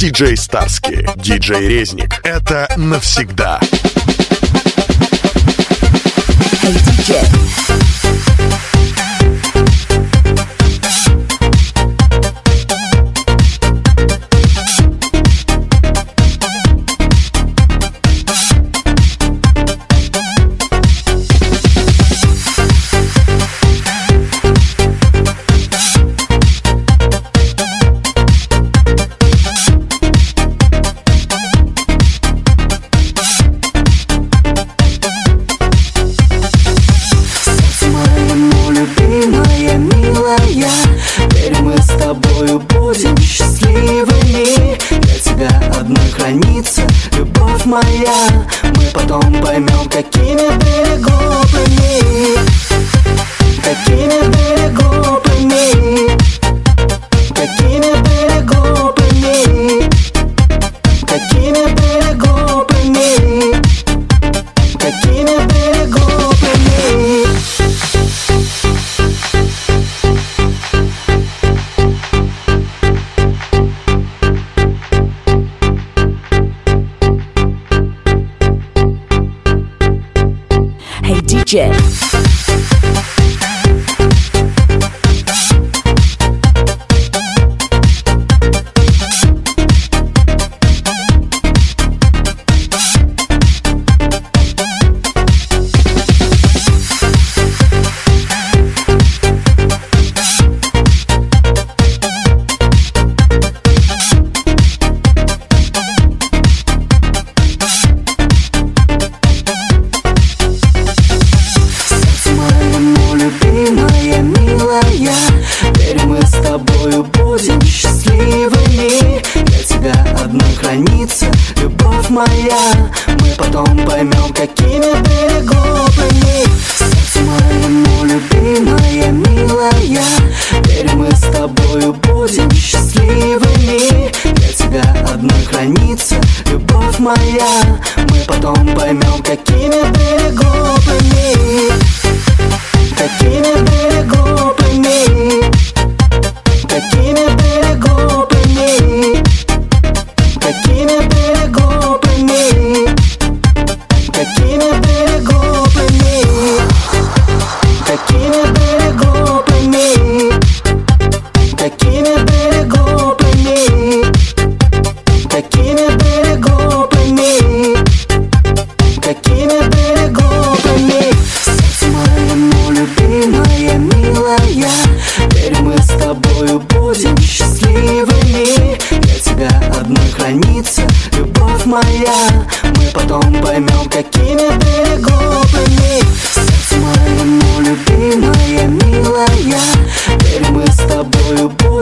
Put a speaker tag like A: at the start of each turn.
A: Диджей Старски, диджей Резник. Это навсегда.
B: Hey, DJ.
C: Моя, мы потом поймем, какими были глупыми, какими были глупыми, какими были глупыми, какими были глупыми, какими были глупыми.
B: Hey, DJ. Моя, мы потом поймем, какими были глупыми. Сердце моему, любимая, милая, теперь мы с тобою будем счастливыми. Для тебя одной хранится любовь моя. Мы потом поймем, какими были глупыми, какими были глупыми, какими были глупыми, какими были глупыми, какими были глупыми, какими были глупыми, какими были глупыми, какими были глупыми, какими были глупыми. Сердце моему, любимая, милая, теперь мы с тобою будем счастливыми. Для тебя одной хранится любовь моя. Мы потом поймем, какими были глупыми. Сердце моему, любимая, милая, теперь мы с тобою будем